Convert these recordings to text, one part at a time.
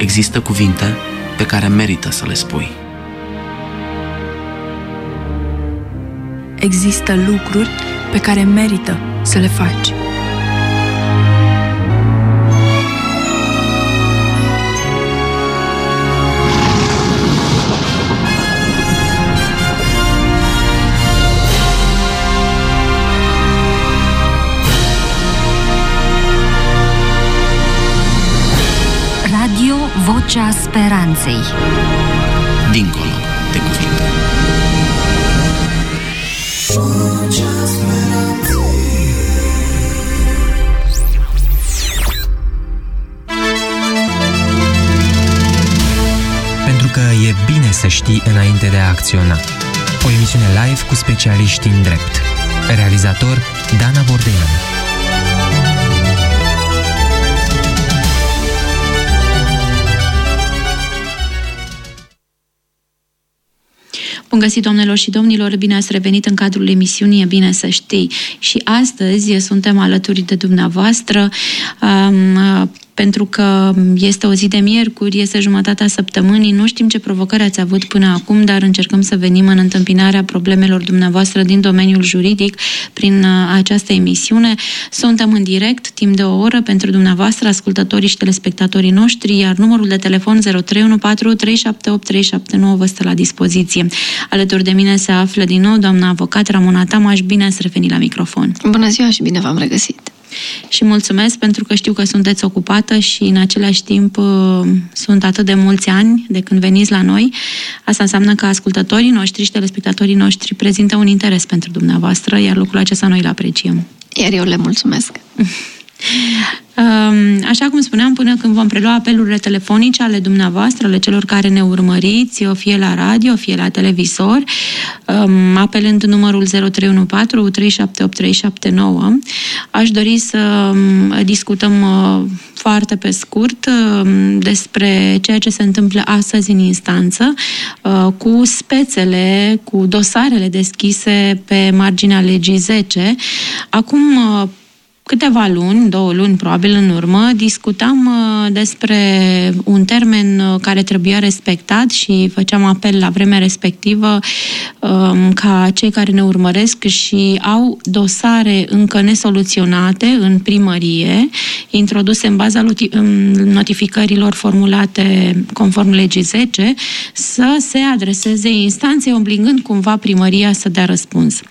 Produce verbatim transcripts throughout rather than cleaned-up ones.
Există cuvinte pe care merită să le spui. Există lucruri pe care merită să le faci. Radio Vocea Speranței. Dincolo de cuvinte. Pentru că e bine să știi înainte de a acționa. O emisiune live cu specialiști în drept. Realizator Dana Bordeanu. Bun găsit, doamnelor și domnilor, bine ați revenit în cadrul emisiunii E Bine Să Știi. Și astăzi suntem alături de dumneavoastră um, pentru că este o zi de miercuri, este jumătatea săptămânii, nu știm ce provocări ați avut până acum, dar încercăm să venim în întâmpinarea problemelor dumneavoastră din domeniul juridic prin această emisiune. Suntem în direct, timp de o oră, pentru dumneavoastră, ascultătorii și telespectatorii noștri, iar numărul de telefon zero trei unu patru trei șapte opt trei șapte nouă vă stă la dispoziție. Alături de mine se află din nou doamna avocat Ramona Tamaș. Bine ați revenit la microfon! Bună ziua și bine v-am regăsit! Și mulțumesc pentru că știu că sunteți ocupată și în același timp sunt atât de mulți ani de când veniți la noi. Asta înseamnă că ascultătorii noștri și telespectatorii noștri prezintă un interes pentru dumneavoastră, iar lucrul acesta noi îl apreciem. Iar eu le mulțumesc! Așa cum spuneam, până când vom prelua apelurile telefonice ale dumneavoastră, ale celor care ne urmăriți, fie la radio, fie la televizor, apelând numărul zero trei unu patru trei șapte opt trei șapte nouă, aș dori să discutăm foarte pe scurt despre ceea ce se întâmplă astăzi în instanță cu spețele, cu dosarele deschise pe marginea legii zece. Acum câteva luni, două luni probabil în urmă, discutam despre un termen care trebuia respectat și făceam apel la vremea respectivă ca cei care ne urmăresc și au dosare încă nesoluționate în primărie, introduse în baza notificărilor formulate conform legii zece, să se adreseze instanței, obligând cumva primăria să dea răspuns.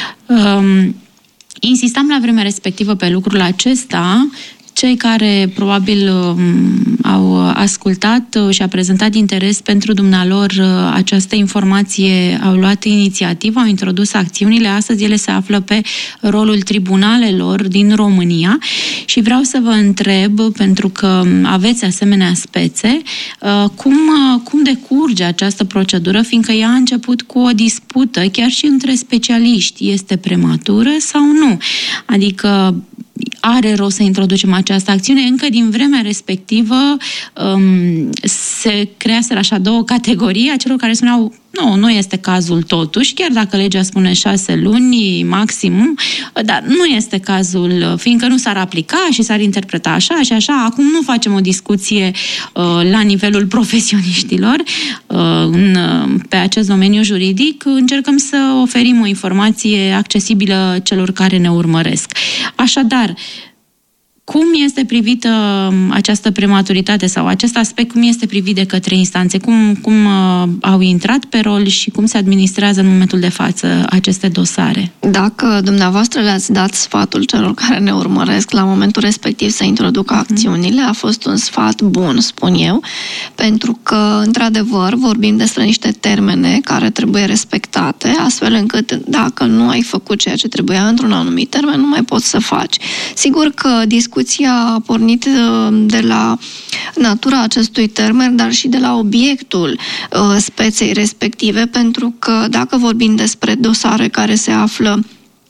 Insistam la vremea respectivă pe lucrul acesta. Cei care probabil au ascultat și a prezentat interes pentru dumnealor această informație, au luat inițiativa, au introdus acțiunile. Astăzi ele se află pe rolul tribunalelor din România și vreau să vă întreb, pentru că aveți asemenea spețe, cum, cum decurge această procedură, fiindcă ea a început cu o dispută, chiar și între specialiști. Este prematură sau nu? Adică are rost să introducem această acțiune. Încă din vremea respectivă um, se creaseră așa două categorii a celor care spuneau nu, nu este cazul totuși, chiar dacă legea spune șase luni maximum, dar nu este cazul, fiindcă nu s-ar aplica și s-ar interpreta așa și așa. Acum nu facem o discuție uh, la nivelul profesioniștilor uh, în, pe acest domeniu juridic, încercăm să oferim o informație accesibilă celor care ne urmăresc. Așadar, cum este privită această prematuritate sau acest aspect, cum este privit de către instanțe? Cum, cum uh, au intrat pe rol și cum se administrează în momentul de față aceste dosare? Dacă dumneavoastră le-ați dat sfatul celor care ne urmăresc la momentul respectiv să introducă acțiunile, a fost un sfat bun, spun eu, pentru că, într-adevăr, vorbim despre niște termene care trebuie respectate, astfel încât, dacă nu ai făcut ceea ce trebuia într-un anumit termen, nu mai poți să faci. Sigur că discuția a pornit de la natura acestui termen, dar și de la obiectul uh, speței respective, pentru că dacă vorbim despre dosare care se află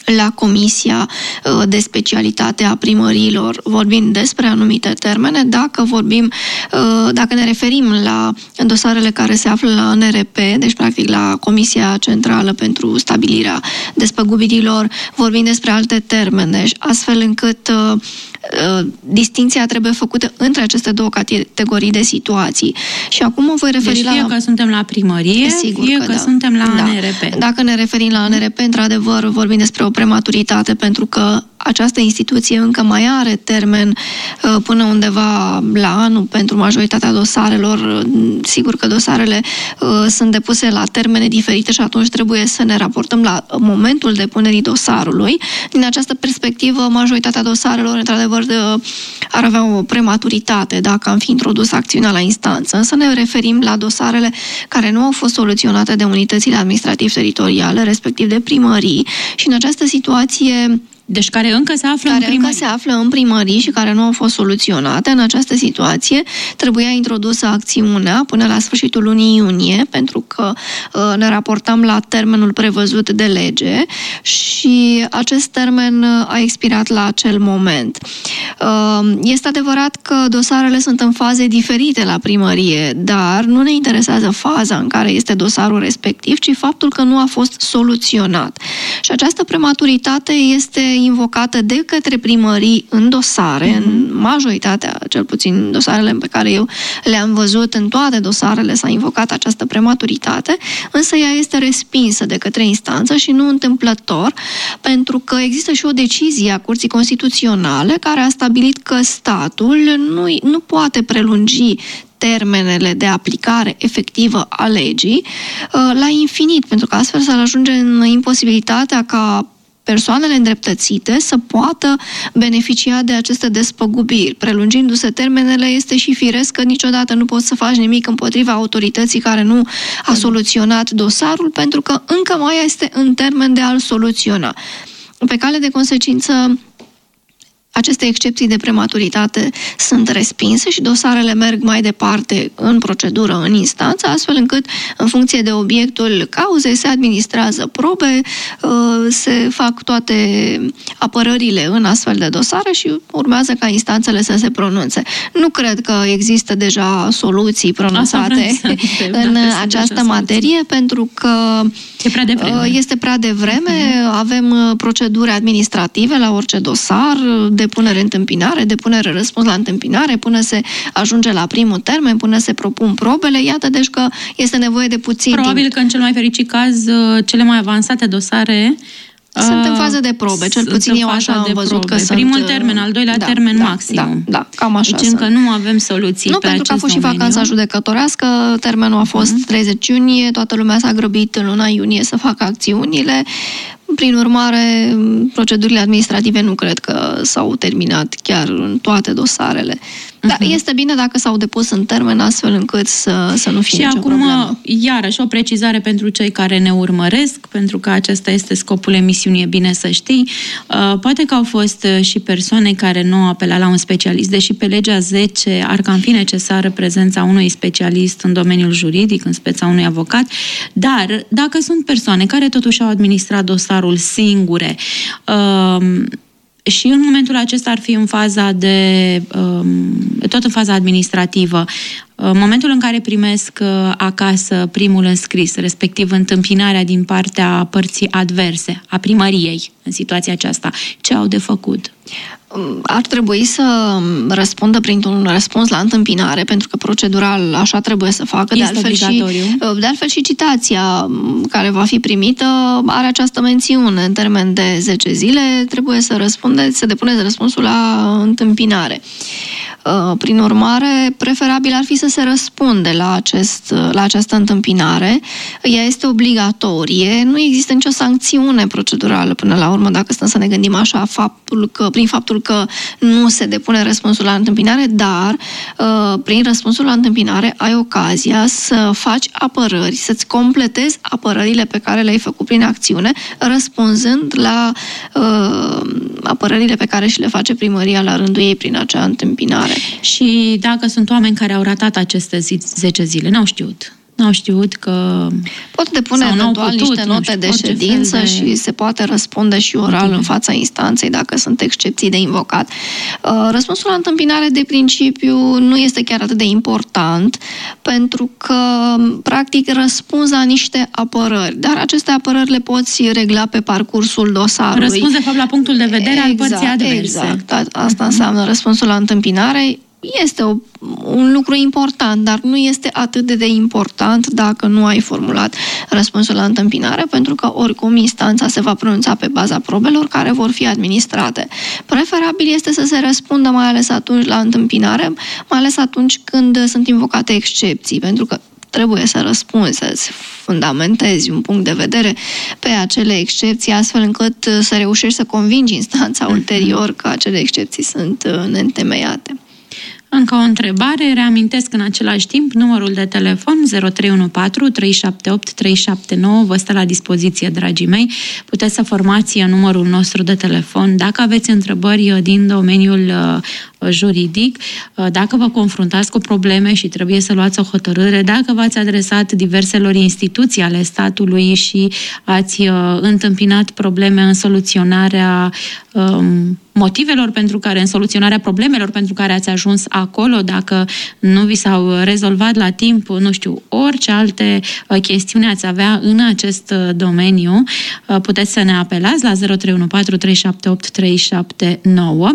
la Comisia de Specialitate a Primăriilor, vorbim despre anumite termene. Dacă vorbim, dacă ne referim la dosarele care se află la N R P, deci practic la Comisia Centrală pentru Stabilirea Despăgubirilor, vorbim despre alte termene, astfel încât distinția trebuie făcută între aceste două categorii de situații. Și acum mă voi referi deci la... fie că suntem la primărie, Sigur fie că, că da. suntem la da. N R P. Dacă ne referim la N R P, într-adevăr, vorbim despre o prematuritate, pentru că această instituție încă mai are termen până undeva la anul pentru majoritatea dosarelor. Sigur că dosarele sunt depuse la termene diferite și atunci trebuie să ne raportăm la momentul depunerii dosarului. Din această perspectivă, majoritatea dosarelor, într-adevăr, ar avea o prematuritate dacă am fi introdus acțiunea la instanță. Însă ne referim la dosarele care nu au fost soluționate de unitățile administrativ-teritoriale, respectiv de primării, și în această situație... Deci care încă se află care în primărie. încă se află în primării și care nu au fost soluționate. În această situație trebuia introdusă acțiunea până la sfârșitul lunii iunie, pentru că uh, ne raportam la termenul prevăzut de lege și acest termen a expirat la acel moment. Uh, este adevărat că dosarele sunt în faze diferite la primărie, dar nu ne interesează faza în care este dosarul respectiv, ci faptul că nu a fost soluționat. Și această prematuritate este invocată de către primării în dosare, mm-hmm. în majoritatea, cel puțin dosarele pe care eu le-am văzut, în toate dosarele s-a invocat această prematuritate, însă ea este respinsă de către instanță și nu întâmplător, pentru că există și o decizie a Curții Constituționale care a stabilit că statul nu, nu poate prelungi termenele de aplicare efectivă a legii la infinit, pentru că astfel s-ar ajunge în imposibilitatea ca persoanele îndreptățite să poată beneficia de aceste despăgubiri. Prelungindu-se termenele, este și firesc că niciodată nu poți să faci nimic împotriva autorității care nu a soluționat dosarul, pentru că încă mai este în termen de a-l soluționa. Pe cale de consecință, aceste excepții de prematuritate sunt respinse și dosarele merg mai departe în procedură, în instanță, astfel încât, în funcție de obiectul cauzei, se administrează probe, se fac toate apărările în astfel de dosare și urmează ca instanțele să se pronunțe. Nu cred că există deja soluții pronunțate în această materie, pentru că e prea devreme. Este prea devreme, avem proceduri administrative la orice dosar, depunere întâmpinare, depunere răspuns la întâmpinare, până se ajunge la primul termen, până se propun probele. Iată, deci că este nevoie de puțin Probabil timp. că în cel mai fericit caz, cele mai avansate dosare sunt în fază de probe, cel puțin eu așa am văzut probe. că sunt... Primul termen, al doilea da, termen da, maxim. Da, da, cam așa. Deci încă nu avem soluții nu, pe pentru că a fost și domeniu. vacanța judecătorească, termenul a fost mm-hmm. treizeci iunie, toată lumea s-a grăbit în luna iunie să facă acțiunile. Prin urmare, procedurile administrative nu cred că s-au terminat chiar în toate dosarele. Dar uh-huh. este bine dacă s-au depus în termen, astfel încât să, să nu fie și nicio acum, problemă. iarăși, o precizare pentru cei care ne urmăresc, pentru că acesta este scopul emisiunii, e bine să știi. Uh, poate că au fost și persoane care nu au apelat la un specialist, deși pe legea zece ar cam fi necesară prezența unui specialist în domeniul juridic, în speța unui avocat, dar dacă sunt persoane care totuși au administrat dosarul singure, uh, și în momentul acesta ar fi în faza de, tot în faza administrativă, în momentul în care primesc acasă primul înscris, respectiv întâmpinarea din partea părții adverse, a primăriei, în situația aceasta, ce au de făcut? Ar trebui să răspundă printr-un răspuns la întâmpinare, pentru că procedural așa trebuie să facă. Este de altfel obligatoriu. Și, de altfel și citația care va fi primită are această mențiune. În termen de zece zile trebuie să răspunde, să depuneți răspunsul la întâmpinare. Prin urmare, preferabil ar fi să se răspunde la, acest, la această întâmpinare. Ea este obligatorie, nu există nicio sancțiune procedurală până la urmă, dacă stăm să ne gândim așa, faptul că, prin faptul că nu se depune răspunsul la întâmpinare, dar prin răspunsul la întâmpinare ai ocazia să faci apărări, să-ți completezi apărările pe care le-ai făcut prin acțiune, răspunzând la uh, apărările pe care și le face primăria la rândul ei prin acea întâmpinare. Și dacă sunt oameni care au ratat aceste zi, zece zile, n-au știut. n-au știut că... Pot depune eventual putut, niște note de ședință de... și se poate răspunde și oral Motive. în fața instanței dacă sunt excepții de invocat. Răspunsul la întâmpinare de principiu nu este chiar atât de important pentru că practic răspunzi la niște apărări, dar aceste apărări le poți regla pe parcursul dosarului. Răspunzi de fapt la punctul de vedere exact, al părții adverse. Exact, asta înseamnă răspunsul la întâmpinare. Este o, un lucru important, dar nu este atât de, de important dacă nu ai formulat răspunsul la întâmpinare, pentru că oricum instanța se va pronunța pe baza probelor care vor fi administrate. Preferabil este să se răspundă mai ales atunci la întâmpinare, mai ales atunci când sunt invocate excepții, pentru că trebuie să răspunzi, să-ți fundamentezi un punct de vedere pe acele excepții, astfel încât să reușești să convingi instanța ulterior că acele excepții sunt neîntemeiate. Încă o întrebare, reamintesc în același timp numărul de telefon zero trei unu patru trei șapte opt trei șapte nouă, vă stă la dispoziție, dragii mei. Puteți să formați numărul nostru de telefon dacă aveți întrebări din domeniul juridic, dacă vă confruntați cu probleme și trebuie să luați o hotărâre, dacă v-ați adresat diverselor instituții ale statului și ați întâmpinat probleme în soluționarea um, motivelor pentru care, în soluționarea problemelor pentru care ați ajuns acolo, dacă nu vi s-au rezolvat la timp, nu știu, orice alte chestiuni ați avea în acest domeniu, puteți să ne apelați la zero trei unu patru trei șapte opt trei șapte nouă.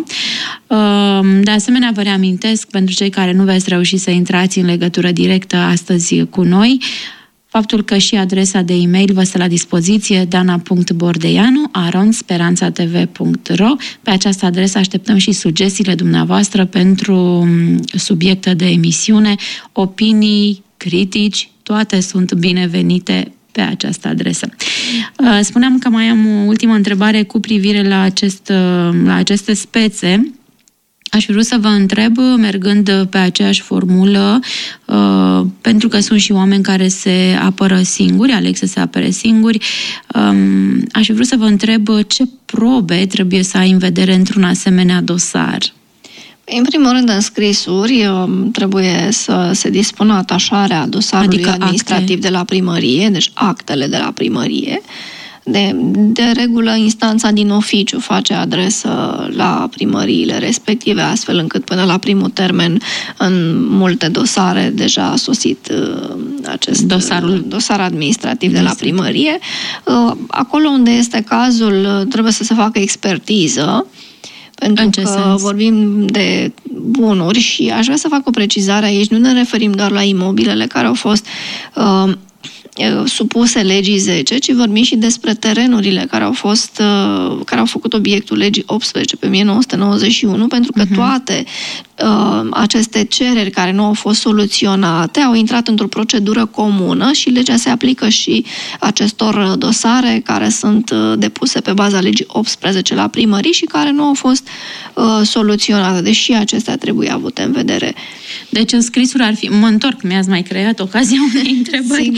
De asemenea, vă reamintesc, pentru cei care nu veți reuși să intrați în legătură directă astăzi cu noi, faptul că și adresa de e-mail vă stă la dispoziție, dana punct bordeanu arond speranța t v punct r o. Pe această adresă așteptăm și sugestiile dumneavoastră pentru subiecte de emisiune, opinii, critici, toate sunt binevenite pe această adresă. Spuneam că mai am o ultimă întrebare cu privire la, acest, la aceste spețe. Aș vrea să vă întreb, mergând pe aceeași formulă, uh, pentru că sunt și oameni care se apără singuri, aleg să se apere singuri, um, aș vrea să vă întreb ce probe trebuie să ai în vedere într-un asemenea dosar. În primul rând, în scrisuri trebuie să se dispună atașarea dosarului adică administrativ acte. de la primărie, deci actele de la primărie. De, de regulă, instanța din oficiu face adresă la primăriile respective, astfel încât până la primul termen în multe dosare deja a sosit uh, acest Dosarul. dosar administrativ de la primărie. Uh, acolo unde este cazul, trebuie să se facă expertiză, pentru că sens? vorbim de bunuri și aș vrea să fac o precizare aici. Nu ne referim doar la imobilele care au fost uh, supuse legii zece, ci vorbim și despre terenurile care au fost, care au făcut obiectul legii optsprezece pe o mie nouă sute nouăzeci și unu, pentru că uh-huh. toate uh, aceste cereri care nu au fost soluționate au intrat într-o procedură comună și legea se aplică și acestor dosare care sunt depuse pe baza legii optsprezece la primării și care nu au fost uh, soluționate, deși acestea trebuie avute în vedere. Deci în scrisuri ar fi, mă întorc, mi-ați mai creat ocazia unei întrebări. Sigur.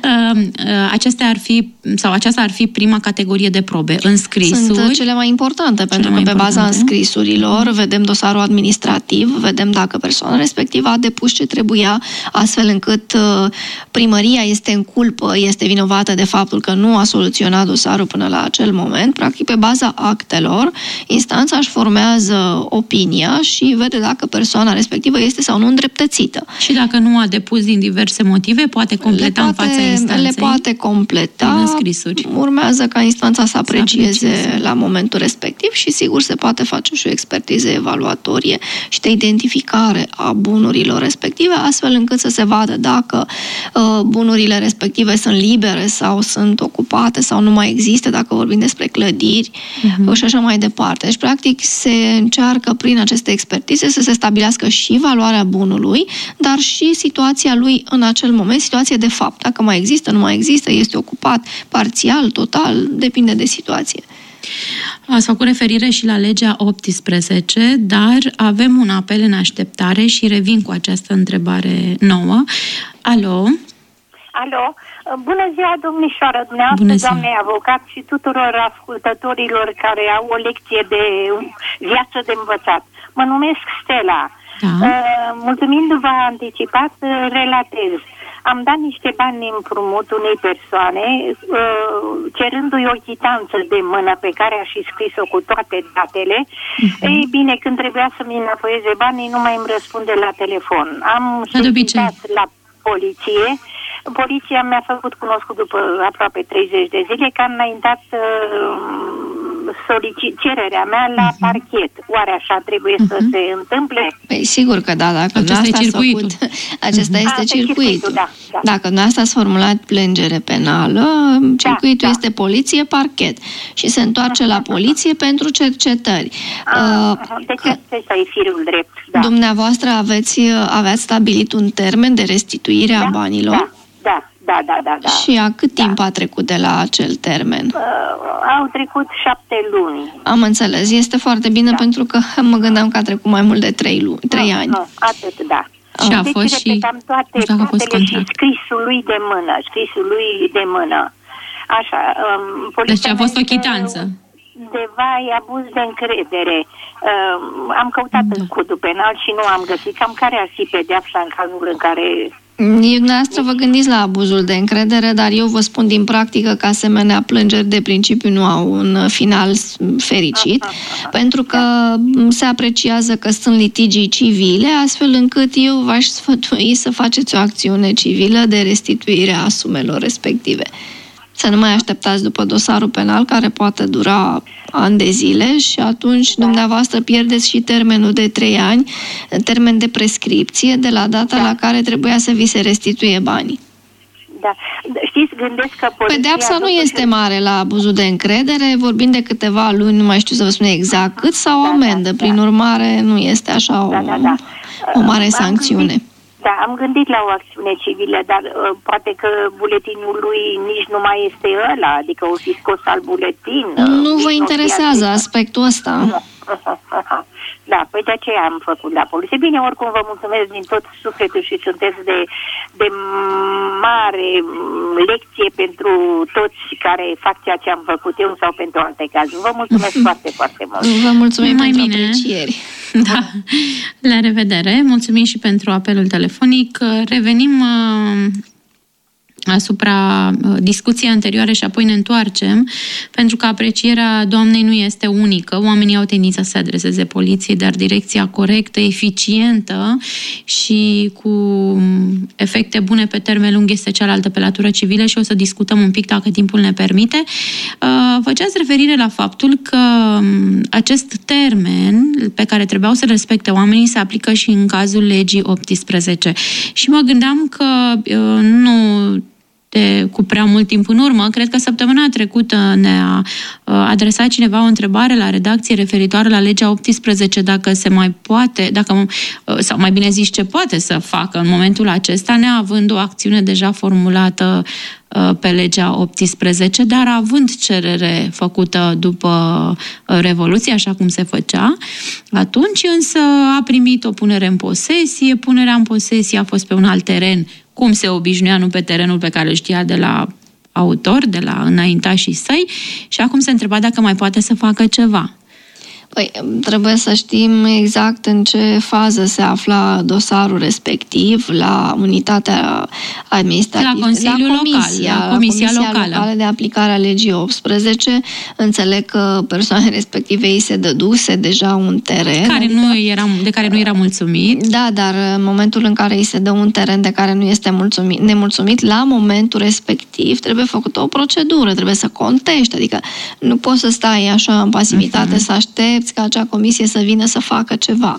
Acestea ar fi, sau aceasta ar fi prima categorie de probe. În scrisuri. Sunt cele mai importante, cele pentru mai că pe importante. baza înscrisurilor mm. vedem dosarul administrativ, vedem dacă persoana respectivă a depus ce trebuia, astfel încât primăria este în culpă, este vinovată de faptul că nu a soluționat dosarul până la acel moment. Practic, pe baza actelor, instanța își formează opinia și vede dacă persoana respectivă este sau nu îndreptățită. Și dacă nu a depus din diverse motive, poate completa în fața instanței. Le poate completa. Urmează ca instanța să aprecieze la momentul respectiv și sigur se poate face și o expertiză evaluatorie și de identificare a bunurilor respective, astfel încât să se vadă dacă uh, bunurile respective sunt libere sau sunt ocupate sau nu mai există, dacă vorbim despre clădiri uh-huh. și așa mai departe. Deci, practic, se încearcă prin aceste expertize să se stabilească și valoarea bunului, dar și situația lui în acel moment, situație de fapt. Dacă mai există, nu mai există, este ocupat parțial, total, depinde de situație. Ați făcut referire și la legea optsprezece, dar avem un apel în așteptare și revin cu această întrebare nouă. Alo? Alo? Bună ziua, domnișoară, dumneavoastră, doamne avocat și tuturor ascultătorilor care au o lecție de viață de învățat. Mă numesc Stella. Da. Mulțumindu-vă anticipat, relatez. am dat niște bani împrumut unei persoane, uh, cerându-i o chitanță de mână pe care a și scris-o cu toate datele. Uh-huh. Ei bine, când trebuia să-mi înapoieze banii, nu mai îmi răspunde la telefon. Am solicitat la poliție. Poliția mi-a făcut cunoscut după aproape treizeci de zile că am înaintat uh, solicit cererea mea la uh-huh. parchet. Oare așa trebuie uh-huh. să se întâmple? Păi sigur că da, dacă acesta e circuitul. Făcut, acesta uh-huh. este A, circuitul. circuitul da, da. Dacă dumneavoastră ați formulat plângere penală, circuitul da, da. este poliție, parchet și se întoarce uh-huh. la poliție pentru cercetări. Uh, uh, deci acesta e firul drept. Da. Dumneavoastră aveți, aveați stabilit un termen de restituire da, a banilor? Da. Da, da, da, da, da. Și a cât da. timp a trecut de la acel termen? Uh, au trecut șapte luni. Am înțeles. Este foarte bine da. pentru că mă gândeam că a trecut mai mult de trei luni, trei nu, ani. Nu, atât, da. Și a deci fost și... toate datele și scrisul lui de mână, scrisul lui de mână. Așa. Um, deci a fost o chitanță. Undeva e abuz de încredere. Uh, am căutat da. în codul penal și nu am găsit. Cam care ar fi pedeapsa în cazul în care... Dumneavoastră vă gândiți la abuzul de încredere, dar eu vă spun din practică că asemenea plângeri de principiu nu au un final fericit, pentru că se apreciază că sunt litigii civile, astfel încât eu v-aș sfătui să faceți o acțiune civilă de restituire a sumelor respective. Să nu mai așteptați după dosarul penal, care poate dura ani de zile și atunci da. dumneavoastră pierdeți și termenul de trei ani, termen de prescripție de la data da. la care trebuia să vi se restituie banii. Da. Știți, gândesc că poliția... Pedeapsa nu este mare la abuzul de încredere, vorbim de câteva luni, nu mai știu să vă spun exact cât, sau o da, amendă. Da, Prin da. urmare, nu este așa o, da, da, da. o mare am sancțiune. Gândit, da, am gândit la o acțiune civilă, dar uh, poate că buletinul lui nici nu mai este ăla, adică o fi scos al buletin. Nu vă interesează aspectul ăsta? Nu. Da, păi de aceea am făcut la poliție. Bine, oricum vă mulțumesc din tot sufletul și sunteți de, de mare lecție pentru toți care fac ceea ce am făcut eu sau pentru alte cazuri. Vă mulțumesc foarte, foarte mult. Vă mulțumim mai pentru bine. aprecieri. Da, la revedere. Mulțumim și pentru apelul telefonic. Revenim asupra discuției anterioare și apoi ne întoarcem, pentru că aprecierea doamnei nu este unică. Oamenii au tendința să se adreseze poliției, dar direcția corectă, eficientă și cu efecte bune pe termen lung este cealaltă pe latură civilă și o să discutăm un pic dacă timpul ne permite. Făceați referire la faptul că acest termen pe care trebuiau să respecte oamenii se aplică și în cazul legii optsprezece. Și mă gândeam că nu de cu prea mult timp în urmă, cred că săptămâna trecută ne-a adresat cineva o întrebare la redacție referitoare la legea optsprezece, dacă se mai poate, dacă, sau mai bine zis ce poate să facă în momentul acesta, neavând o acțiune deja formulată pe legea optsprezece, dar având cerere făcută după Revoluție, așa cum se făcea atunci, însă a primit o punere în posesie, punerea în posesie a fost pe un alt teren, cum se obișnuia, nu pe terenul pe care îl știa de la autor, de la înaintașii săi, și acum se întreba dacă mai poate să facă ceva. Păi, trebuie să știm exact în ce fază se afla dosarul respectiv la unitatea administrativă. La Consiliul la comisia, Local, la Comisia, comisia Locală. locală de aplicare a legii optsprezece. Înțeleg că persoanele respective îi se dăduse deja un teren. Care adică, nu era, de care nu era mulțumit. Da, dar în momentul în care îi se dă un teren de care nu este mulțumit, nemulțumit, la momentul respectiv trebuie făcută o procedură, trebuie să contești. Adică nu poți să stai așa în pasivitate, uh-huh. să aștepți ca acea comisie să vină să facă ceva.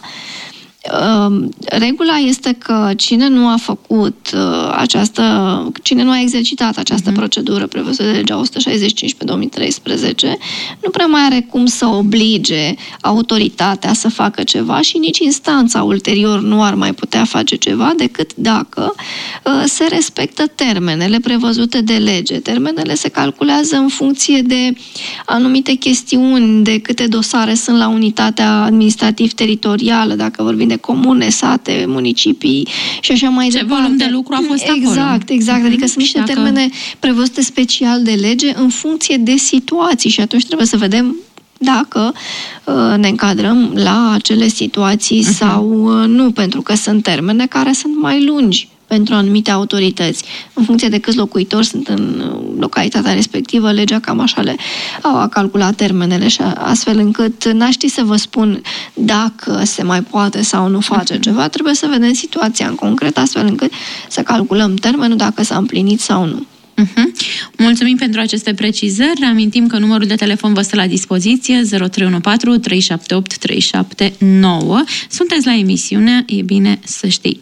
Regula este că cine nu a făcut această, cine nu a exercitat această uh-huh. procedură prevăzută de legea o sută șaizeci și cinci pe două mii treisprezece, nu prea mai are cum să oblige autoritatea să facă ceva și nici instanța ulterior nu ar mai putea face ceva decât dacă se respectă termenele prevăzute de lege. Termenele se calculează în funcție de anumite chestiuni, de câte dosare sunt la unitatea administrativ-teritorială, dacă vorbim de comune, sate, municipii și așa mai departe. Ce volum de lucru a fost exact, acolo. Exact, exact. Adică sunt niște dacă... termene prevăzute special de lege în funcție de situații și atunci trebuie să vedem dacă uh, ne încadrăm la acele situații uh-huh. sau uh, nu, pentru că sunt termene care sunt mai lungi pentru anumite autorități. În funcție de câți locuitori sunt în localitatea respectivă, legea cam așa le a calculat termenele și astfel încât n-aș ști să vă spun dacă se mai poate sau nu face ceva. Trebuie să vedem situația în concret, astfel încât să calculăm termenul dacă s-a împlinit sau nu. Uh-huh. Mulțumim pentru aceste precizări. Reamintim că numărul de telefon vă stă la dispoziție zero trei unu patru trei șapte opt trei șapte nouă. Sunteți la emisiune, e bine să știi.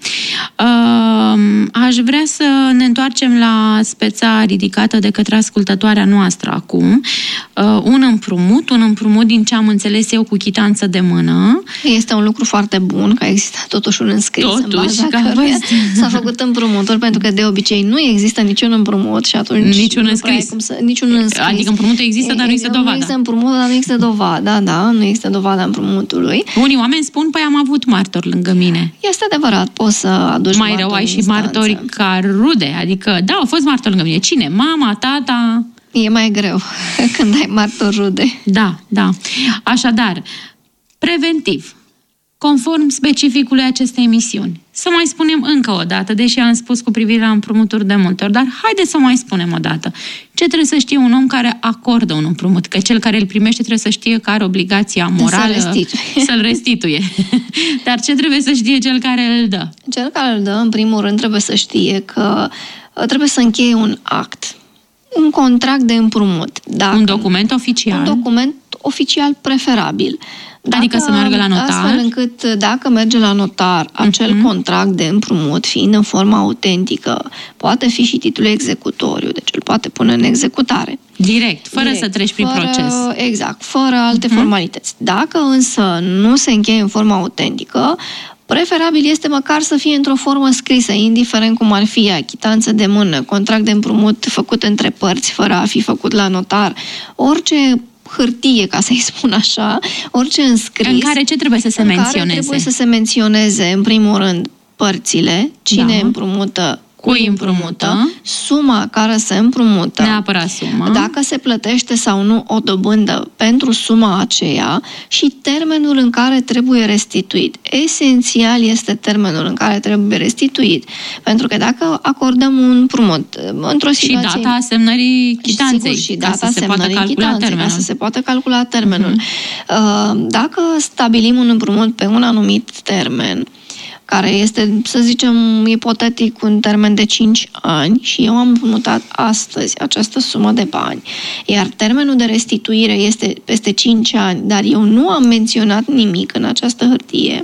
Uh, aș vrea să ne întoarcem la speța ridicată de către ascultătoarea noastră acum. Uh, un împrumut, un împrumut din ce am înțeles eu cu chitanță de mână. Este un lucru foarte bun că există totuși un înscris totuși, în baza căruia s-a făcut împrumuturi, pentru că de obicei nu există niciun împrumut și atunci niciun înscris. Să, niciun înscris. Adică împrumutul există, dar nu există dovada. Nu există împrumut, dar nu există dovada, da, nu există dovada împrumutului. Unii oameni spun, păi am avut martori lângă mine. Este adevărat, poți să aduci mai rău ai și martori ca rude, adică, da, au fost martori lângă mine. Cine? Mama, tata? E mai greu când ai martori rude. Da, da. Așadar, preventiv, conform specificului acestei emisiuni. Să mai spunem încă o dată, deși am spus cu privire la împrumuturi de multe ori, dar haideți să mai spunem o dată. Ce trebuie să știe un om care acordă un împrumut? Că cel care îl primește trebuie să știe că are obligația morală să restituie. să-l restituie. Dar ce trebuie să știe cel care îl dă? Cel care îl dă, în primul rând, trebuie să știe că trebuie să încheie un act. Un contract de împrumut. Dacă, un document oficial. Un document oficial preferabil. Dacă, adică să meargă la notar. Astfel încât dacă merge la notar, acel uh-huh. contract de împrumut, fiind în formă autentică, poate fi și titlul executoriu, deci îl poate pune în executare. Direct, fără Direct, să treci prin fără, proces. Exact, fără alte uh-huh. formalități. Dacă însă nu se încheie în formă autentică, preferabil este măcar să fie într-o formă scrisă, indiferent cum ar fi achitanță de mână, contract de împrumut făcut între părți, fără a fi făcut la notar, orice hârtie, ca să-i spun așa, orice înscris. În care ce trebuie să se în menționeze? Care trebuie să se menționeze, în primul rând, părțile, cine da. împrumută, cui împrumută, suma care se împrumută, neapărat suma, dacă se plătește sau nu o dobândă pentru suma aceea și termenul în care trebuie restituit. Esențial este termenul în care trebuie restituit, pentru că dacă acordăm un împrumut într-o situație... Și data asemnării chitanței, sigur, și data asemnării chitanței, ca să se poată calcula termenul. Uh-huh. Dacă stabilim un împrumut pe un anumit termen, care este, să zicem, ipotetic, un termen de cinci ani și eu am împrumutat astăzi această sumă de bani, iar termenul de restituire este peste cinci ani, dar eu nu am menționat nimic în această hârtie,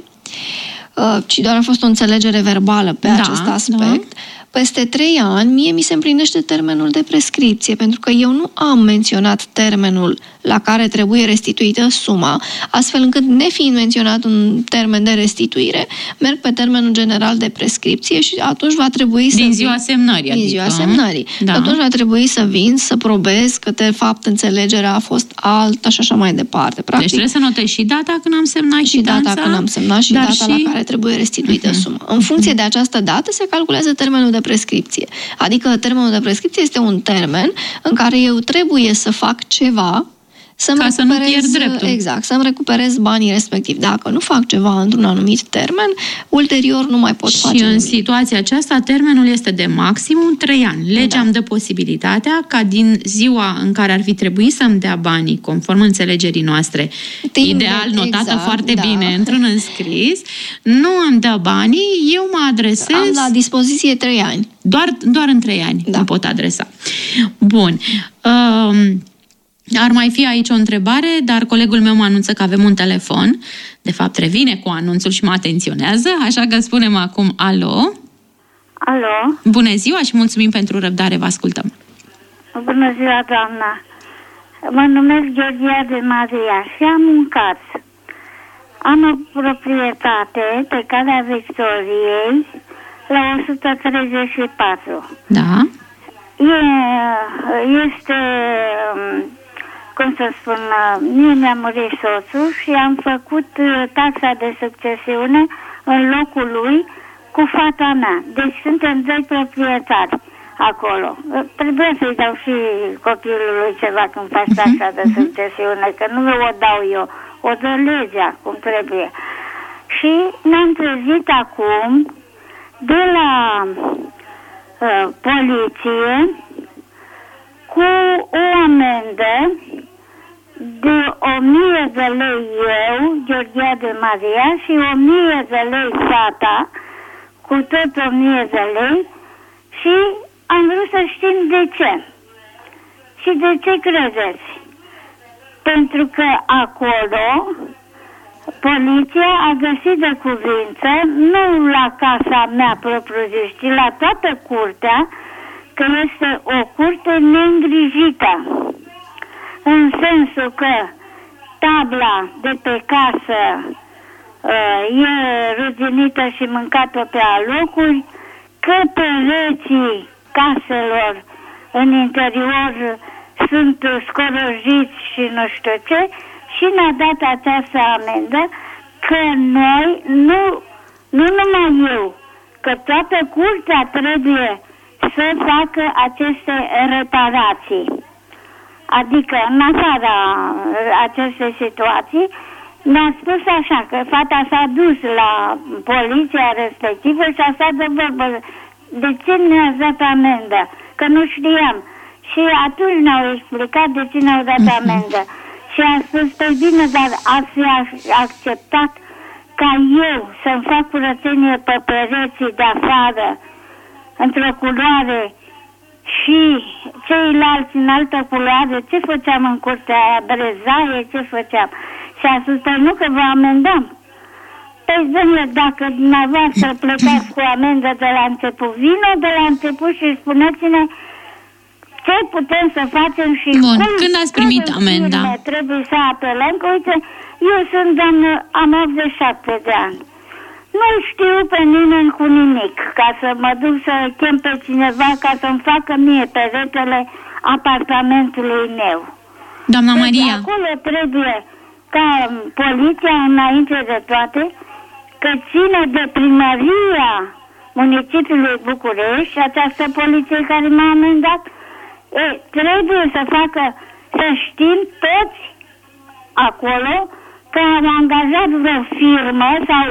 ci doar a fost o înțelegere verbală pe da, acest aspect, da. Peste trei ani, mie mi se împlinește termenul de prescripție, pentru că eu nu am menționat termenul la care trebuie restituită suma, astfel încât, nefiind menționat un termen de restituire, merg pe termenul general de prescripție și atunci va trebui să... Din ziua semnării, Din ziua adică, semnării. Da. Atunci va trebui să vin, să probez că, de fapt, înțelegerea a fost alta și așa mai departe. Practic, deci trebuie să notezi și data când am semnat și data când am semnat și data și... la care trebuie restituită uh-huh. suma. În funcție de această dată se calculează termenul de prescripție. Adică termenul de prescripție este un termen în care eu trebuie să fac ceva să-mi ca să nu pierd dreptul. Exact, să-mi recuperez banii respectiv. Dacă nu fac ceva într-un anumit termen, ulterior nu mai pot și face în nimic. situația aceasta, termenul este de maximum trei ani. Legea da. îmi dă posibilitatea ca din ziua în care ar fi trebuit să-mi dea banii, conform înțelegerii noastre, Timp, ideal, notată exact, foarte da. bine, într-un înscris, nu îmi dă banii, eu mă adresez... Am la dispoziție trei ani. Doar, doar în trei ani da. mă pot adresa. Bun. Um, Ar mai fi aici o întrebare, dar colegul meu mă anunță că avem un telefon. De fapt, revine cu anunțul și mă atenționează, așa că spunem acum alo. Alo. Bună ziua și mulțumim pentru răbdare, vă ascultăm. Bună ziua, doamna. Mă numesc Georgia de Maria și am un caz. Am o proprietate pe calea Victoriei la o sută treizeci și patru. Da. E, este... cum să spun, mie mi-a murit soțul și am făcut taxa de succesiune în locul lui cu fata mea. Deci suntem doi proprietari acolo. Trebuie să-i dau și copilului ceva când faci taxa de succesiune, că nu o dau eu, o dă legea cum trebuie. Și ne-am trezit acum de la uh, poliție cu o amendă de o mie de lei eu, Georgia de Maria, și o mie de lei fata, cu tot o mie de lei, și am vrut să știm de ce. Și de ce credeți? Pentru că acolo poliția a găsit de cuvință, nu la casa mea propriu-zis, ci la toată curtea, că este o curte neîngrijită. În sensul că tabla de pe casă uh, e ruginită și mâncată pe alocuri, că pereții caselor în interior sunt scorojiți și nu știu ce, și ne-a dat această amendă că noi, nu, nu numai eu, că toată curtea trebuie să facă aceste reparații. Adică, în afara acestei situații, mi-a spus așa, că fata s-a dus la poliția respectivă și a stat de vorbă. De ce ne-ați dat amendă? Că nu știam. Și atunci ne-au explicat de ce ne-au dat amendă. Și a spus, păi bine, dar ați fi acceptat ca eu să-mi fac curățenie pe pereții de afară, într-o culoare, și ceilalți în altă culoare, ce făceam în curtea aia, brezaie, ce făceam? Și a spus, păi nu, că vă amendăm. Păi, domnule, dacă dumneavoastră plecați cu amendă de la început, vină de la început și spuneți-ne ce putem să facem și Bun. cum, Când ați primit amenda? Trebuie să apelăm, că uite, eu sunt, doamnă, am optzeci și șapte de ani. Nu știu pe nimeni cu nimic, ca să mă duc să chem pe cineva ca să-mi facă mie peretele apartamentului meu. Doamna Deci Maria. acolo trebuie ca poliția, înainte de toate, că ține de primăria municipiului București, această poliție care m-a amendat, e, trebuie să facă, să știm toți acolo că am angajat vreo firmă sau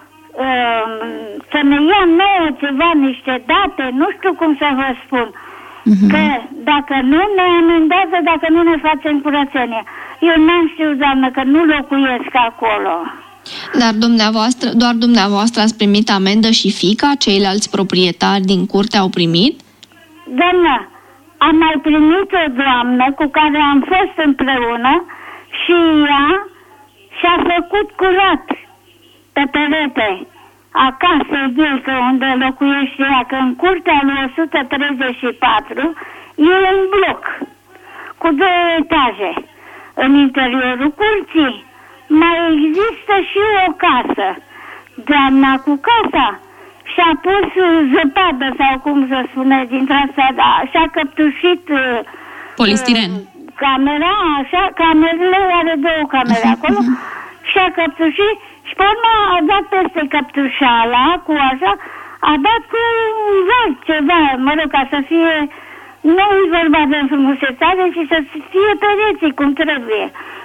uh, să ne ia nouă ceva, niște date, nu știu cum să vă spun, uh-huh. că dacă nu ne amendează, dacă nu ne facem curățenie. Eu n-am știut, doamnă, că nu locuiesc acolo. Dar dumneavoastră, doar dumneavoastră ați primit amendă și fiica, ceilalți proprietari din curte au primit? Doamnă, am mai primit o doamnă cu care am fost împreună și ea și-a făcut curat pe perete acasă, că unde locuiește ea, că în curtea lui o sută treizeci și patru e un bloc cu două etaje. În interiorul curții mai există și o casă. Doamna cu casa și-a pus zăpadă, sau cum să spune, dintre asta, da, și-a căptușit polistiren. Uh, camera, așa, camerele, are două camere acolo, și-a căptușit și pe urmă a dat peste căptușala, cu așa, a dat cu un văr, ceva, mă rog, ca să fie, nu-i vorba de înfrumusețare, ci să fie pereții cum trebuie.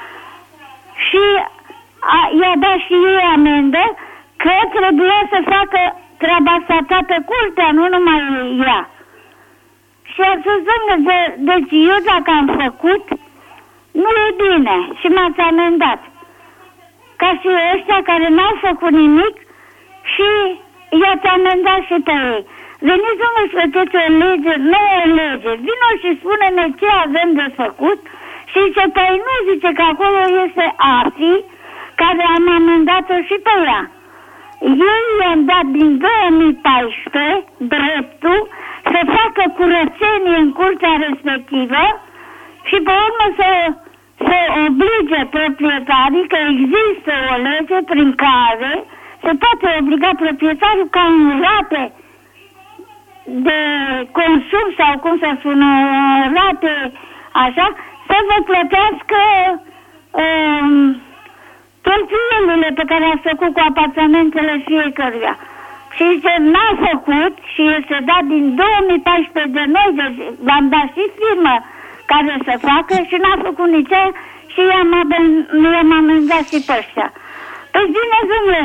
Și a, i-a dat și ei amendă că trebuia să facă treaba asta toată curtea, nu numai ea. Și a spus, domnule, de, deci eu dacă am făcut, nu e bine și m-ați amendat. Ca și ăștia care n-au făcut nimic și i-ați amendat și pe ei. Veniți, domnule, să faceți o lege, nu o lege, vină și spune-ne ce avem de făcut și zice, păi nu, zice că acolo este A F I, care am amendat-o și pe ea. Eu i-am dat din două mii paisprezece dreptul să facă curățenie în curtea respectivă și pe urmă să, să oblige proprietarii, că există o lege prin care se poate obliga proprietarul ca în rate de consum sau cum să spună, rate așa, să vă plătească um, cheltuielile pe care a făcut cu apartamentele fiecăruia. Și zice, n-a făcut și este dat din două mii paisprezece de noi, deci v-am dat și firmă care să facă și n-a făcut nici aia și i-am, i-am amendat și pe ăștia. Păi bine, domnule,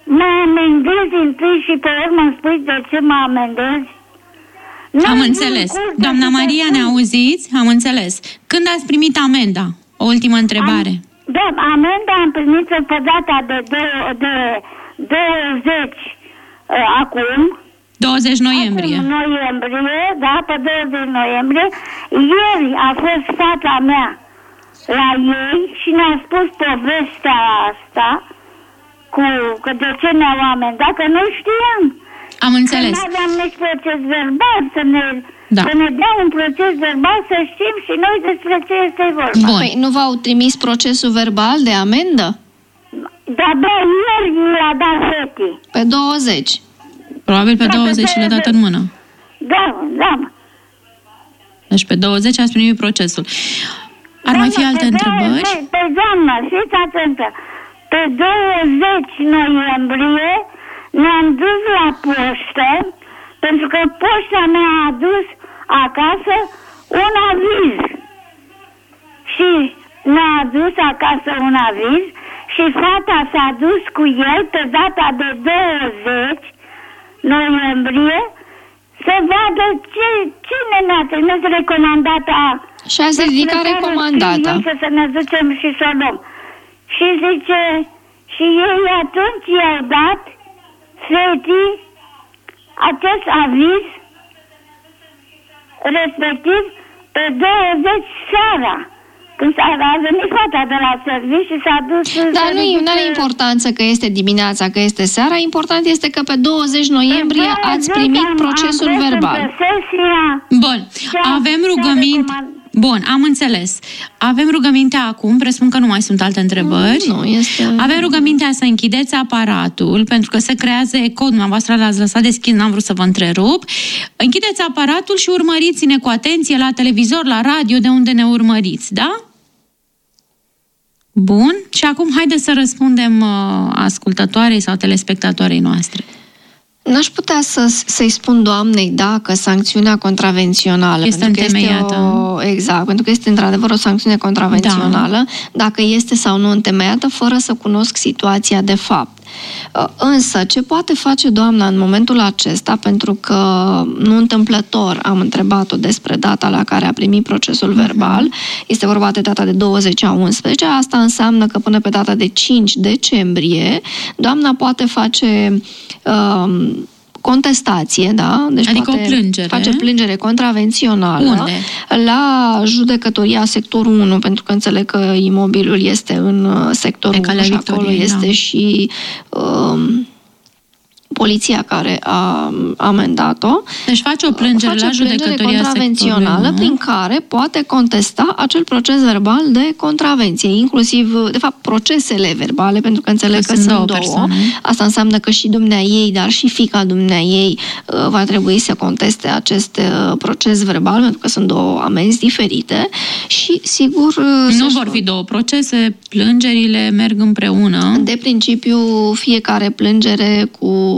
mă amendezi întâi și pe urmă îmi spui de ce mă amendezi? Am înțeles. Doamna Maria, ne auziți? Am înțeles. Când ați primit amenda? O ultimă întrebare. Am, da, amenda am primit-o pe data de, de, de douăzeci uh, acum. douăzeci noiembrie. Acum noiembrie, da, pe douăzeci noiembrie. Ieri a fost fata mea la ei și ne-a spus povestea asta cu că de ce ne-au amendat, că nu știam. Am înțeles. Că nu aveam nici proces verbal, să ne, da. să ne dea un proces verbal, să știm și noi despre ce este vorba. Bun. Păi, nu v-au trimis procesul verbal de amendă? Da, da, ieri l-a dat fetii. Pe douăzeci. Probabil pe da, douăzeci și le-a dat în mână. Da, da. Deci pe douăzeci ați primit procesul. Ar da, mai fi alte pe întrebări? Pe, pe doamnă, fiți atentă. Pe douăzeci noiembrie ne-am dus la poștă, pentru că poșta mi-a adus acasă un aviz. Și ne-a adus acasă un aviz și fata s-a dus cu el pe data de douăzeci noiembrie să vadă ce, cine ne-a trimis recomandata. Și ați ridicat recomandata. Să ne ducem și să o luăm. Și zice, și ei atunci i-au dat fetii acest aviz respectiv pe douăzeci seara. Când a venit fata de la serviciu și s-a dus... Dar nu are importanță că este dimineața, că este seara, important este că pe douăzeci noiembrie ați primit procesul verbal. Bun, avem rugăminte... Bun, am înțeles. Avem rugămintea acum, presupun că nu mai sunt alte întrebări. Nu, este... Avem rugămintea să închideți aparatul, pentru că se creează eco, dumneavoastră l-ați lăsat deschis, n-am vrut să vă întrerup. Închideți aparatul și urmăriți-ne cu atenție la televizor, la radio, de unde ne urmăriți, da? Bun, și acum haideți să răspundem uh, ascultătoarei sau telespectatoarei noastre. N-aș putea să, să-i spun doamnei dacă sancțiunea contravențională este pentru că întemeiată. Este o, exact, pentru că este într-adevăr o sancțiune contravențională, da. Dacă este sau nu întemeiată, fără să cunosc situația de fapt. Însă, ce poate face doamna în momentul acesta, pentru că nu întâmplător am întrebat-o despre data la care a primit procesul verbal, uh-huh. este vorba de data de douăzeci a unsprezece, asta înseamnă că până pe data de cinci decembrie, doamna poate face uh, contestație, da? Deci adică poate o plângere. Face plângere contravențională. Unde? La judecătoria sectorul unu, pentru că înțeleg că imobilul este în sectorul unu și acolo este da. și um, poliția care a amendat-o. Deci face o plângere face la judecătoria contravențională prin care poate contesta acel proces verbal de contravenție, inclusiv, de fapt, procesele verbale, pentru că înțeleg că, că sunt două. două. Asta înseamnă că și dumnea ei, dar și fiica dumnea ei va trebui să conteste acest proces verbal, pentru că sunt două amenzi diferite și, sigur... Nu vor fi două procese, plângerile merg împreună. De principiu, fiecare plângere cu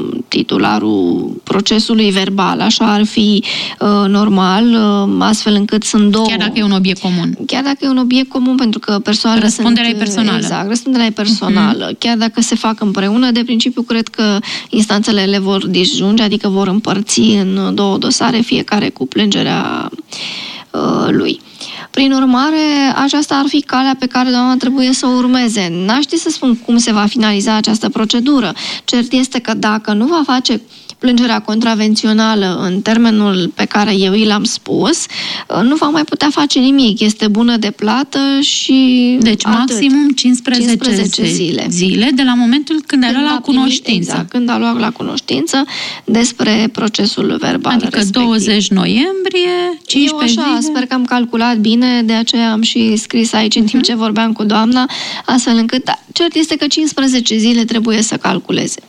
titularul procesului verbal, așa ar fi uh, normal, uh, astfel încât sunt două... Chiar dacă e un obiect comun. Chiar dacă e un obiect comun, pentru că persoanele răspunderea sunt... e personală. Exact, răspunderea e personală. Uh-huh. Chiar dacă se fac împreună, de principiu, cred că instanțele le vor disjunge, adică vor împărți în două dosare, fiecare cu plângerea uh, lui. Prin urmare, aceasta ar fi calea pe care doamna trebuie să o urmeze. N-aș ști să spun cum se va finaliza această procedură. Cert este că dacă nu va face plângerea contravențională în termenul pe care eu i l-am spus, nu va mai putea face nimic. Este bună de plată și deci atât. Maximum cincisprezece, cincisprezece zile. zile de la momentul când, când a luat la cunoștință. Exact, când a luat la cunoștință despre procesul verbal adică respectiv. douăzeci noiembrie, cincisprezece Eu așa, zile. sper că am calculat bine, de aceea am și scris aici în timp ce vorbeam cu doamna, astfel încât, da, cert este că cincisprezece zile trebuie să calculeze.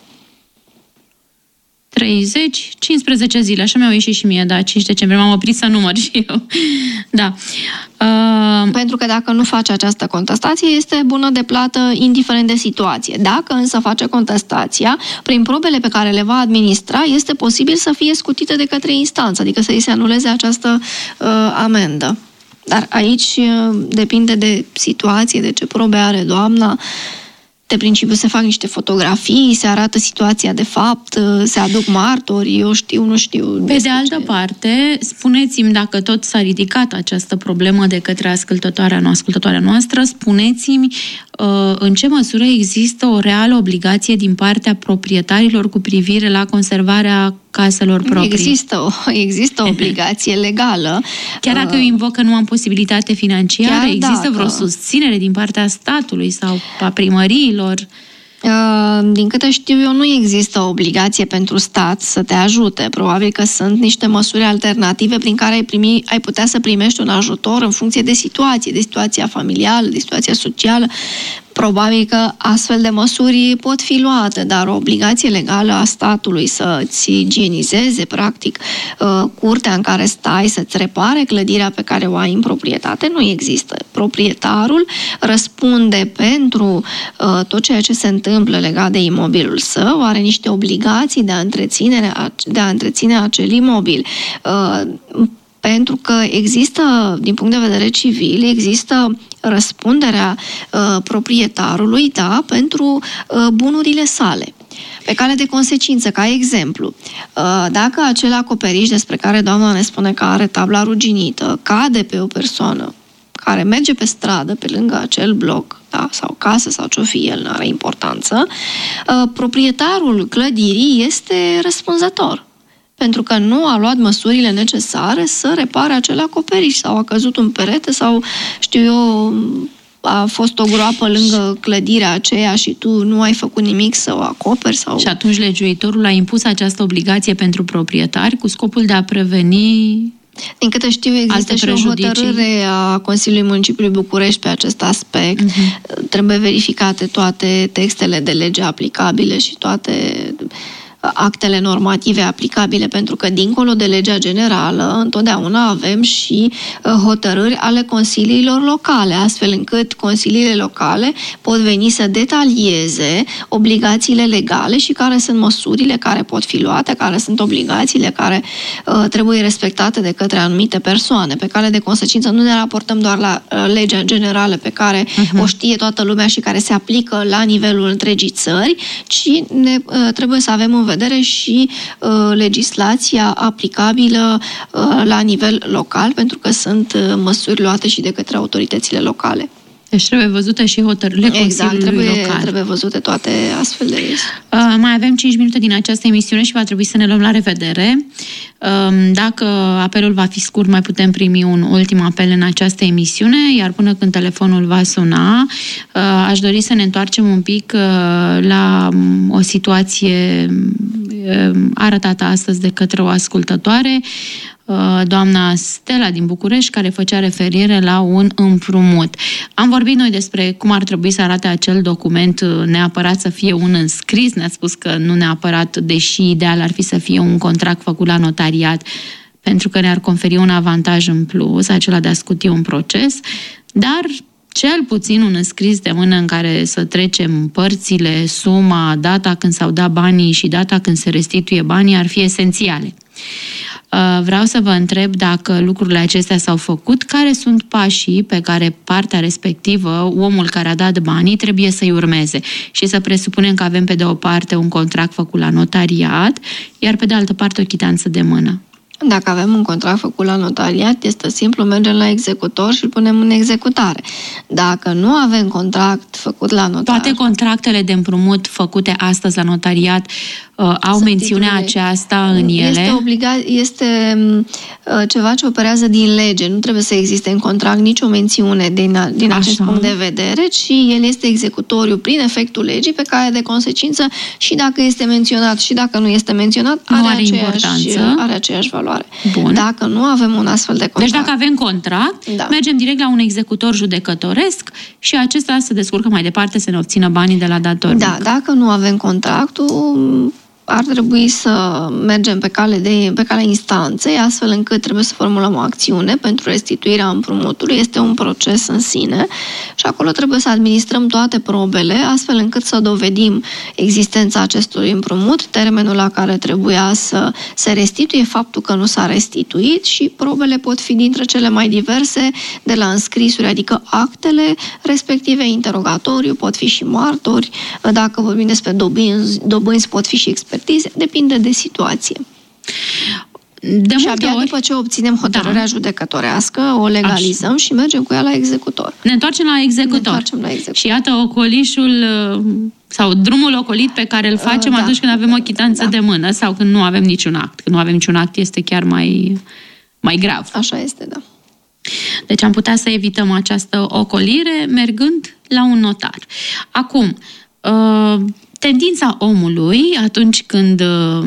treizeci, cincisprezece zile, așa mi-au ieșit și mie, da, cinci decembrie, m-am oprit să număr și eu. Da. Uh... Pentru că dacă nu face această contestație, este bună de plată indiferent de situație. Dacă însă face contestația, prin probele pe care le va administra, este posibil să fie scutită de către instanță, adică să îi se anuleze această uh, amendă. Dar aici uh, depinde de situație, de ce probe are doamna. de principiu se fac niște fotografii, se arată situația de fapt, se aduc martori, eu știu, nu știu. Pe de altă ce... parte, spuneți-mi, dacă tot s-a ridicat această problemă de către ascultătoarea noastră, ascultătoarea noastră, spuneți-mi în ce măsură există o reală obligație din partea proprietarilor cu privire la conservarea caselor proprii. Există o, există o obligație legală. Chiar dacă eu invoc că nu am posibilitate financiară, Chiar există dacă... vreo susținere din partea statului sau a primăriilor? Din câte știu eu, nu există o obligație pentru stat să te ajute. Probabil că sunt niște măsuri alternative prin care ai, primi, ai putea să primești un ajutor în funcție de situație, de situația familială, de situația socială. Probabil că astfel de măsuri pot fi luate, dar o obligație legală a statului să-ți igienizeze, practic, curtea în care stai, să-ți repare clădirea pe care o ai în proprietate, nu există. Proprietarul răspunde pentru tot ceea ce se întâmplă legat de imobilul său, are niște obligații de a întreține, de a întreține acel imobil. Pentru că există, din punct de vedere civil, există răspunderea uh, proprietarului, da, pentru uh, bunurile sale. Pe cale de consecință, ca exemplu, uh, dacă acel acoperiș despre care doamna ne spune că are tabla ruginită cade pe o persoană care merge pe stradă, pe lângă acel bloc, da, sau casă, sau ce-o fi el, n-are importanță, uh, proprietarul clădirii este răspunzător. Pentru că nu a luat măsurile necesare să repare acel acoperiș sau a căzut un perete sau, știu eu, a fost o groapă lângă clădirea aceea și tu nu ai făcut nimic să o acoperi. Sau... Și atunci legiuitorul a impus această obligație pentru proprietari cu scopul de a preveni... Din câte știu, există și o hotărâre a Consiliului Municipiului București pe acest aspect. Uh-huh. Trebuie verificate toate textele de lege aplicabile și toate... actele normative aplicabile, pentru că dincolo de legea generală, întotdeauna avem și hotărâri ale consiliilor locale, astfel încât consiliile locale pot veni să detalieze obligațiile legale și care sunt măsurile care pot fi luate, care sunt obligațiile care uh, trebuie respectate de către anumite persoane. Pe cale de consecință nu ne raportăm doar la uh, legea generală pe care uh-huh. o știe toată lumea și care se aplică la nivelul întregii țări, ci ne, uh, trebuie să avem în vedere și uh, legislația aplicabilă uh, la nivel local, pentru că sunt uh, măsuri luate și de către autoritățile locale. Deci trebuie văzute și hotărârile Consiliului exact, trebuie, local. trebuie văzute toate astfel de legi. Uh, mai avem cinci minute din această emisiune și va trebui să ne luăm la revedere. Uh, dacă apelul va fi scurt, mai putem primi un ultim apel în această emisiune, iar până când telefonul va suna, uh, aș dori să ne întoarcem un pic uh, la um, o situație uh, arătată astăzi de către o ascultătoare, doamna Stella din București, care făcea referire la un împrumut. Am vorbit noi despre cum ar trebui să arate acel document, neapărat să fie un înscris, ne-a spus că nu neapărat, deși ideal ar fi să fie un contract făcut la notariat, pentru că ne-ar conferi un avantaj în plus, acela de a scuti un proces, dar cel puțin un înscris de mână în care să trecem părțile, suma, data când s-au dat banii și data când se restituie banii ar fi esențiale. Vreau să vă întreb dacă lucrurile acestea s-au făcut, care sunt pașii pe care partea respectivă, omul care a dat banii, trebuie să-i urmeze. Și să presupunem că avem pe de o parte un contract făcut la notariat, iar pe de altă parte o chitanță de mână. Dacă avem un contract făcut la notariat, este simplu, mergem la executor și îl punem în executare. Dacă nu avem contract făcut la notariat... Toate contractele de împrumut făcute astăzi la notariat uh, au mențiunea titule. aceasta în ele? Este, obliga- este uh, ceva ce operează din lege. Nu trebuie să existe în contract nicio mențiune din, a, din acest punct de vedere, ci el este executoriu prin efectul legii, pe care de consecință și dacă este menționat și dacă nu este menționat, are, are, aceeași, are aceeași valoare. Bun. Dacă nu avem un astfel de contract... Deci dacă avem contract, da. mergem direct la un executor judecătoresc și acesta se descurcă mai departe să ne obțină banii de la dator. Da, dacă nu avem contractul, ar trebui să mergem pe cale de, pe calea instanței, astfel încât trebuie să formulăm o acțiune pentru restituirea împrumutului. Este un proces în sine și acolo trebuie să administrăm toate probele, astfel încât să dovedim existența acestui împrumut, termenul la care trebuia să se restituie, faptul că nu s-a restituit, și probele pot fi dintre cele mai diverse, de la înscrisuri, adică actele respective, interogatoriu, pot fi și martori, dacă vorbim despre dobânzi, dobânzi pot fi și expertize, depinde de situație. De și abia ori, după ce obținem hotărârea da. judecătorească, o legalizăm Așa. și mergem cu ea la executor. Ne întoarcem la executor. Ne întoarcem la executor. Și iată ocolișul sau drumul ocolit pe care îl facem uh, da. atunci când avem o chitanță da. de mână sau când nu avem niciun act. Când nu avem niciun act este chiar mai, mai grav. Așa este, da. Deci am putea să evităm această ocolire mergând la un notar. Acum, tendința omului atunci când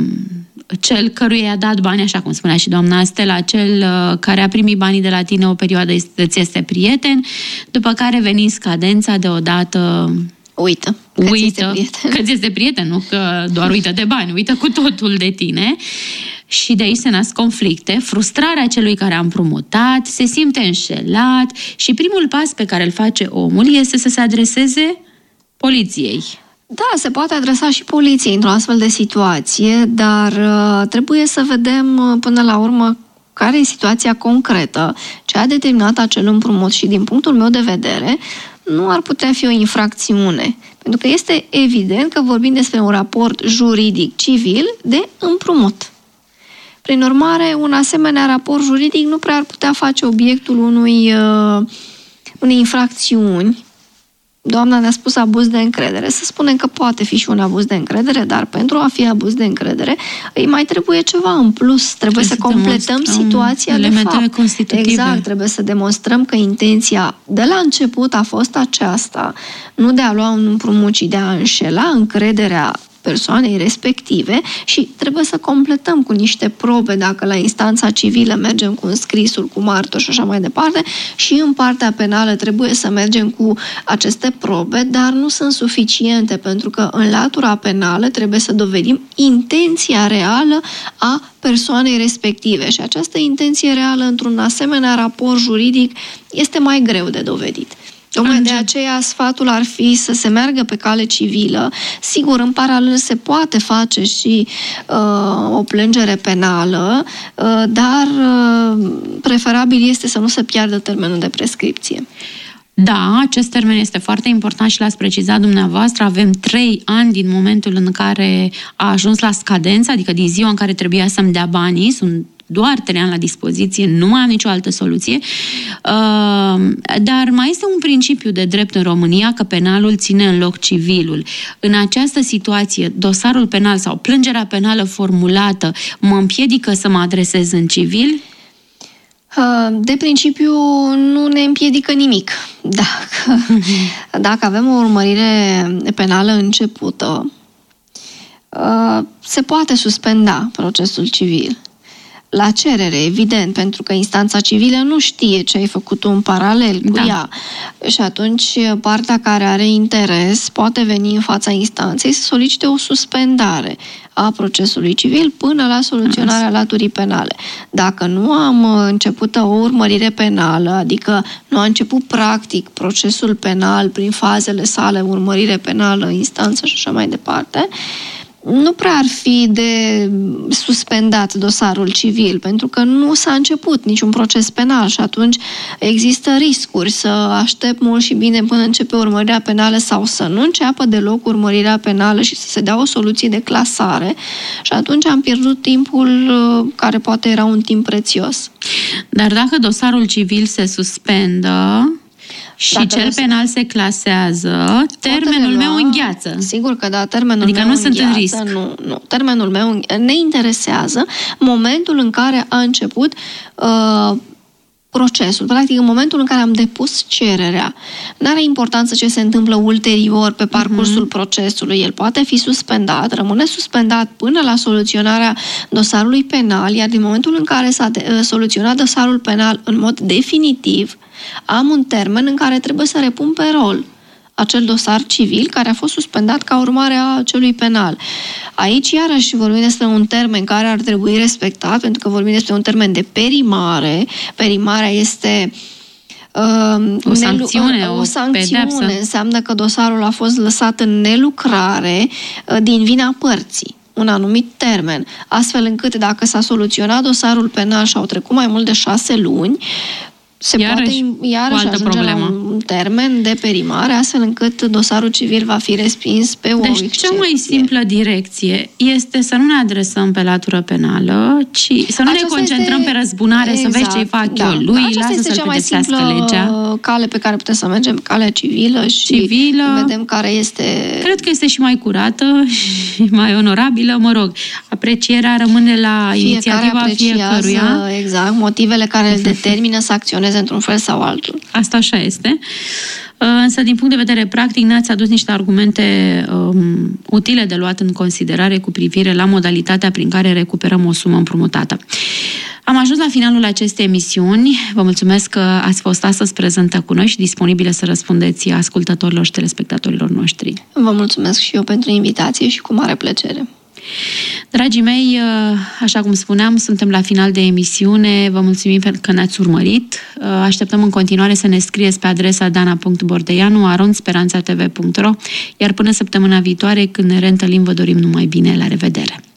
cel căruia i-a dat bani, așa cum spunea și doamna Stella, cel care a primit banii de la tine o perioadă îți este prieten, după care veni scadența deodată uită, uită că ți este prieten, nu că doar uită de bani, uită cu totul de tine. Și de aici se nasc conflicte, frustrarea celui care a împrumutat, se simte înșelat și primul pas pe care îl face omul este să se adreseze poliției. Da, se poate adresa și poliției într-o astfel de situație, dar uh, trebuie să vedem uh, până la urmă care e situația concretă, ce a determinat acel împrumut și din punctul meu de vedere nu ar putea fi o infracțiune. Pentru că este evident că vorbim despre un raport juridic civil de împrumut. Prin urmare, un asemenea raport juridic nu prea ar putea face obiectul unui, uh, unei infracțiuni. Doamna ne-a spus abuz de încredere. Să spunem că poate fi și un abuz de încredere, dar pentru a fi abuz de încredere îi mai trebuie ceva în plus. Trebuie, trebuie să completăm situația de fapt. Exact, trebuie să demonstrăm că intenția de la început a fost aceasta, nu de a lua un împrumut, ci de a înșela încrederea persoanei respective și trebuie să completăm cu niște probe, dacă la instanța civilă mergem cu înscrisul, cu martor și așa mai departe, și în partea penală trebuie să mergem cu aceste probe, dar nu sunt suficiente, pentru că în latura penală trebuie să dovedim intenția reală a persoanei respective și această intenție reală într-un asemenea raport juridic este mai greu de dovedit. Tocmai de aceea sfatul ar fi să se meargă pe cale civilă. Sigur, în paralel se poate face și uh, o plângere penală, uh, dar uh, preferabil este să nu se piardă termenul de prescripție. Da, acest termen este foarte important și l-ați precizat dumneavoastră. Avem trei ani din momentul în care a ajuns la scadență, adică din ziua în care trebuia să-mi dea banii, sunt doar trei ani la dispoziție, nu mai am nicio altă soluție. Dar mai este un principiu de drept în România, că penalul ține în loc civilul. În această situație, dosarul penal sau plângerea penală formulată mă împiedică să mă adresez în civil? De principiu nu ne împiedică nimic. Dacă, dacă avem o urmărire penală începută, se poate suspenda procesul civil. La cerere, evident, pentru că instanța civilă nu știe ce ai făcut tu în paralel cu da. ea. Și atunci partea care are interes poate veni în fața instanței să solicite o suspendare a procesului civil până la soluționarea laturii penale. Dacă nu am început o urmărire penală, adică nu a început practic procesul penal prin fazele sale, urmărire penală, instanță și așa mai departe, nu prea ar fi de suspendat dosarul civil, pentru că nu s-a început niciun proces penal și atunci există riscuri să aștept mult și bine până începe urmărirea penală sau să nu înceapă deloc urmărirea penală și să se dea o soluție de clasare și atunci am pierdut timpul care poate era un timp prețios. Dar dacă dosarul civil se suspendă și Dacă cel penal se clasează, termenul meu îngheață. Sigur că da, termenul adică meu nu îngheață. Sunt în risc. Nu, nu. Termenul meu ne interesează momentul în care a început uh, procesul. Practic, în momentul în care am depus cererea. N-are importanță ce se întâmplă ulterior pe parcursul uh-huh. procesului. El poate fi suspendat, rămâne suspendat până la soluționarea dosarului penal, iar din momentul în care s-a de- soluționat dosarul penal în mod definitiv, am un termen în care trebuie să repun pe rol acel dosar civil care a fost suspendat ca urmare a celui penal. Aici, iarăși, vorbim despre un termen care ar trebui respectat, pentru că vorbim despre un termen de perimare. Perimarea este uh, o sancțiune, o, o sancțiune pedepsă. Înseamnă că dosarul a fost lăsat în nelucrare uh, din vina părții, un anumit termen, astfel încât dacă s-a soluționat dosarul penal și au trecut mai mult de șase luni, se iarăși, poate iarăși ajunge problemă. la un termen de perimare, astfel încât dosarul civil va fi respins pe o Deci excepție. cea mai simplă direcție este să nu ne adresăm pe latură penală, ci să nu Aceasta ne concentrăm este... pe răzbunare, exact, să vezi ce-i fac da. eu lui, Aceasta lasă să-l pedepsească legea. Cale pe care putem să mergem, calea civilă și civilă, vedem care este... Cred că este și mai curată și mai onorabilă, mă rog. Aprecierea rămâne la fiecare inițiativa fiecăruia. Exact, motivele care îl determină să acționeze într-un fel sau altul. Asta așa este. Însă, din punct de vedere practic, ne-ați adus niște argumente um, utile de luat în considerare cu privire la modalitatea prin care recuperăm o sumă împrumutată. Am ajuns la finalul acestei emisiuni. Vă mulțumesc că ați fost astăzi prezentă cu noi și disponibile să răspundeți ascultătorilor și telespectatorilor noștri. Vă mulțumesc și eu pentru invitație și cu mare plăcere. Dragii mei, așa cum spuneam, suntem la final de emisiune. Vă mulțumim pentru că ne-ați urmărit. Așteptăm în continuare să ne scrieți pe adresa dana punct bordeanu arond speranța t v punct ro, iar până săptămâna viitoare, când ne reîntâlnim, vă dorim numai bine. La revedere!